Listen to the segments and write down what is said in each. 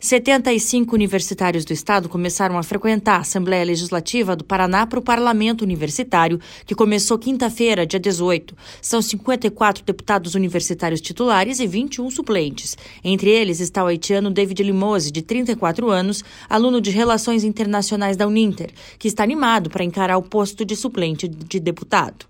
75 universitários do estado começaram a frequentar a Assembleia Legislativa do Paraná para o Parlamento Universitário, que começou quinta-feira, dia 18. São 54 deputados universitários titulares e 21 suplentes. Entre eles está o haitiano David Limose, de 34 anos, aluno de Relações Internacionais da Uninter, que está animado para encarar o posto de suplente de deputado.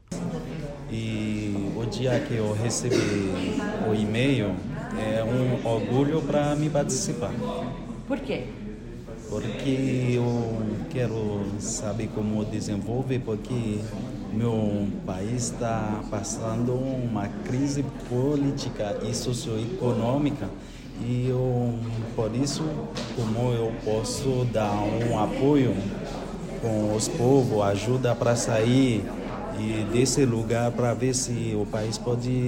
E o dia que eu recebi o e-mail é um orgulho para me participar. Por quê? Porque eu quero saber como desenvolver, porque meu país está passando uma crise política e socioeconômica e por isso, como eu posso dar um apoio com os povos, ajuda para sair e desse lugar para ver se o país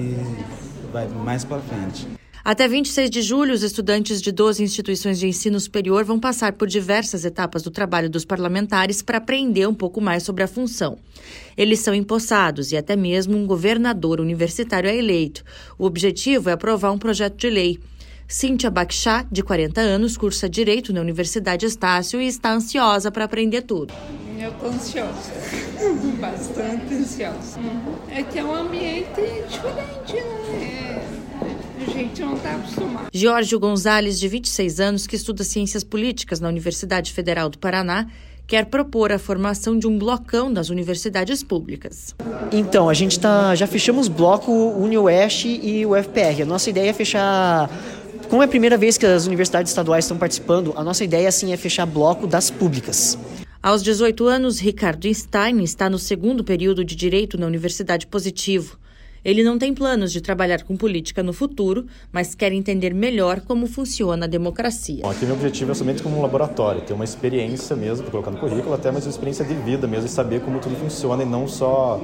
vai mais para frente. Até 26 de julho, os estudantes de 12 instituições de ensino superior vão passar por diversas etapas do trabalho dos parlamentares para aprender um pouco mais sobre a função. Eles são empossados e até mesmo um governador universitário é eleito. O objetivo é aprovar um projeto de lei. Cíntia Bakhchá, de 40 anos, cursa Direito na Universidade Estácio e está ansiosa para aprender tudo. Eu estou ansiosa, bastante ansiosa. É que é um ambiente diferente, né? A gente não está acostumado. Giorgio Gonzalez, de 26 anos, que estuda Ciências Políticas na Universidade Federal do Paraná, quer propor a formação de um blocão das universidades públicas. Então, a gente já fechamos bloco UniOeste e o UFPR. A nossa ideia é fechar... Como é a primeira vez que as universidades estaduais estão participando, a nossa ideia sim é fechar bloco das públicas. Aos 18 anos, Ricardo Stein está no segundo período de Direito na Universidade Positivo. Ele não tem planos de trabalhar com política no futuro, mas quer entender melhor como funciona a democracia. Aqui meu objetivo é somente como um laboratório, ter uma experiência mesmo, para colocar no currículo, até mais uma experiência de vida mesmo, e saber como tudo funciona e não só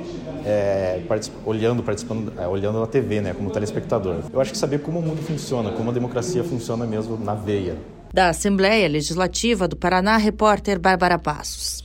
olhando na TV, né, como telespectador. Eu acho que saber como o mundo funciona, como a democracia funciona mesmo na veia. Da Assembleia Legislativa do Paraná, repórter Bárbara Passos.